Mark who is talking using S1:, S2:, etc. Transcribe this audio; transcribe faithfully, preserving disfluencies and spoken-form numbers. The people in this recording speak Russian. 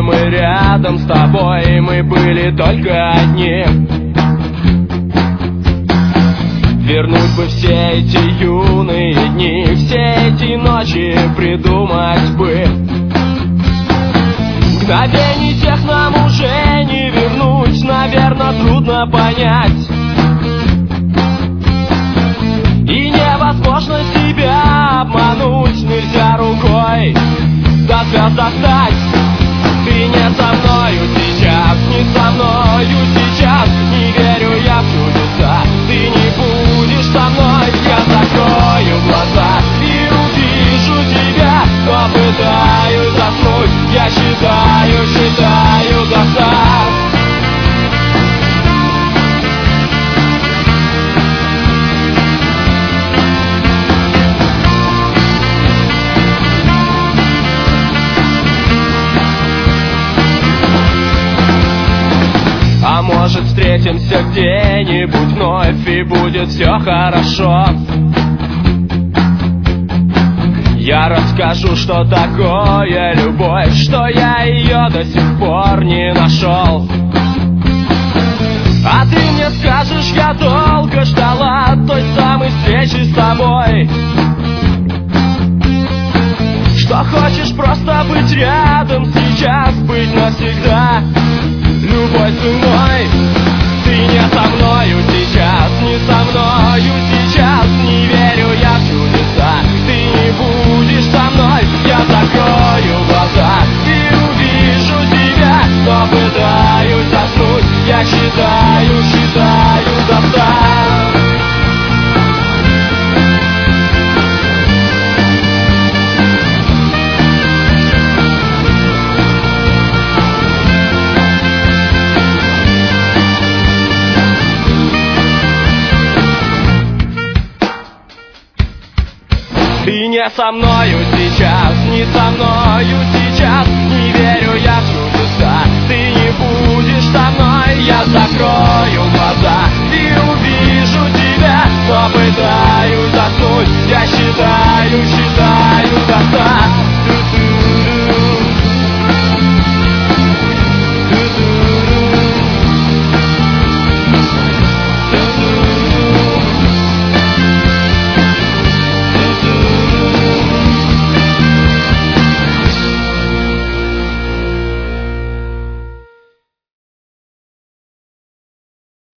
S1: были мы рядом с тобой, мы были только одни. Вернуть бы все эти юные дни, все эти ночи придумать бы. Мгновений тех нам уже не вернуть, наверное, трудно понять. И невозможно себя обмануть, нельзя рукой до звезд достать. Ты не со мною сейчас, не со мною сейчас, не верю я в чудеса. Ты не будешь со мной, я закрою глаза и увижу тебя, но пытаюсь заснуть, я считаю, считаю до ста. А может, встретимся где-нибудь вновь, и будет все хорошо. Я расскажу, что такое любовь, что я ее до сих пор не нашел. А ты мне скажешь, я долго ждала той самой встречи с тобой, что хочешь просто быть рядом сейчас, быть навсегда любой ценой. Ты не со мною сейчас, не со мною сейчас, не верю я в чудеса. Ты не будешь со мной, я закрою глаза и увижу тебя, но пытаюсь заснуть, я считаю, считаю до ста. Ты не со мною сейчас, не со мною сейчас, не верю я в чудеса. Ты не будешь со мной, я закрою глаза и увижу тебя, но пытаюсь заснуть, я считаю,